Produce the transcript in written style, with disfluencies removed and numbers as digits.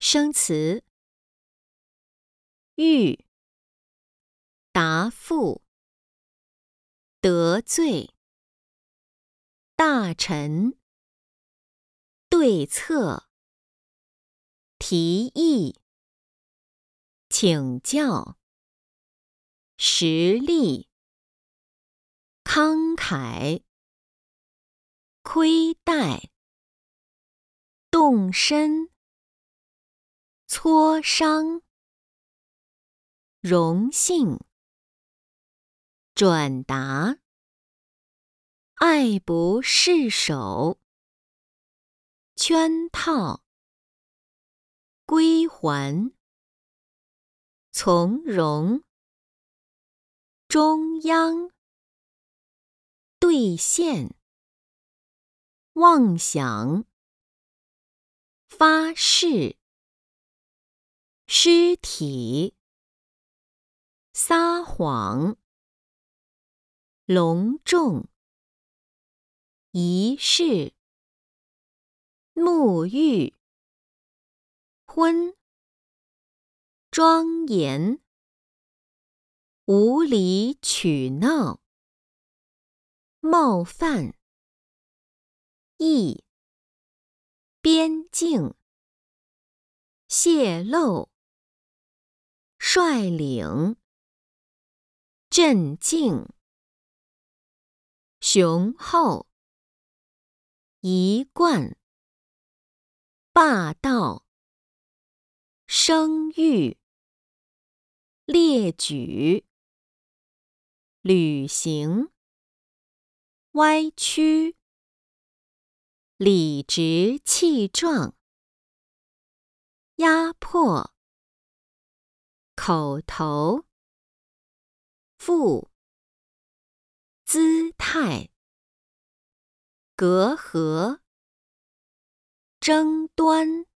生词：欲，答复，得罪，大臣，对策，提议，请教，实力，慷慨，亏待，动身，磋商，荣幸，转达，爱不释手，圈套，归还，从容，中央，兑现，妄想，发誓，尸体，撒谎，隆重，仪式，沐浴，婚，庄严，无理取闹，冒犯，意，边境，泄露，率领，镇静，雄厚，一贯，霸道，声誉，列举，旅行，歪曲，理直气壮，压迫，口头，腹，姿态，隔阂，争端，